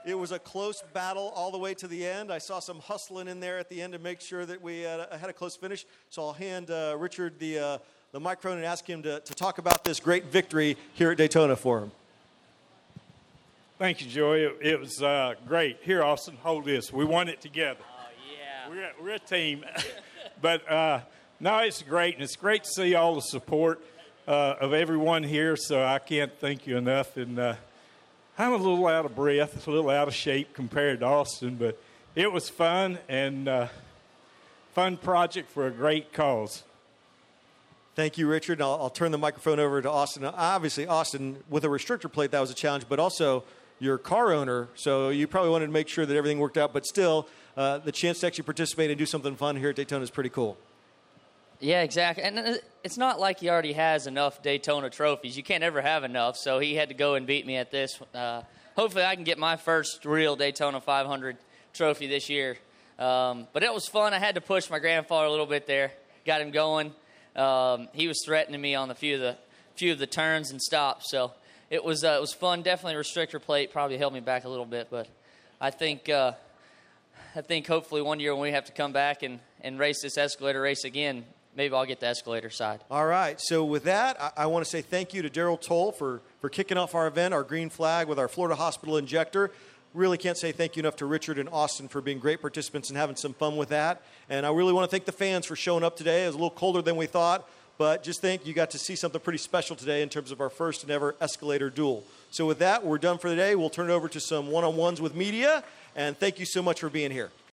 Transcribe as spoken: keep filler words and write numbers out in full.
It was a close battle all the way to the end. I saw some hustling in there at the end to make sure that we had a, had a close finish. So I'll hand uh, Richard the, uh, the microphone and ask him to, to talk about this great victory here at Daytona for him. Thank you, Joey. It, it was uh, great. Here, Austin, hold this. We won it together. Oh, yeah. We're, we're a team. But, uh, no, it's great, and it's great to see all the support uh, of everyone here, so I can't thank you enough. And uh, I'm a little out of breath, a little out of shape compared to Austin, but it was fun and uh, fun project for a great cause. Thank you, Richard. I'll, I'll turn the microphone over to Austin. Obviously, Austin, with a restrictor plate, that was a challenge, but also your car owner, so you probably wanted to make sure that everything worked out, but still, uh, the chance to actually participate and do something fun here at Daytona is pretty cool. Yeah, exactly. And it's not like he already has enough Daytona trophies. You can't ever have enough, so he had to go and beat me at this. Uh, hopefully I can get my first real Daytona five hundred trophy this year. Um, but it was fun. I had to push my grandfather a little bit there, got him going. Um, he was threatening me on the few of the few of the turns and stops, so it was uh, it was fun. Definitely a restrictor plate probably held me back a little bit, but I think uh, I think hopefully one year when we have to come back and, and race this escalator race again, maybe I'll get the escalator side. All right. So with that, I, I want to say thank you to Daryl Toll for, for kicking off our event, our green flag with our Florida Hospital injector. Really can't say thank you enough to Richard and Austin for being great participants and having some fun with that. And I really want to thank the fans for showing up today. It was a little colder than we thought, but just think you got to see something pretty special today in terms of our first and ever escalator duel. So with that, we're done for the day. We'll turn it over to some one-on-ones with media, and thank you so much for being here.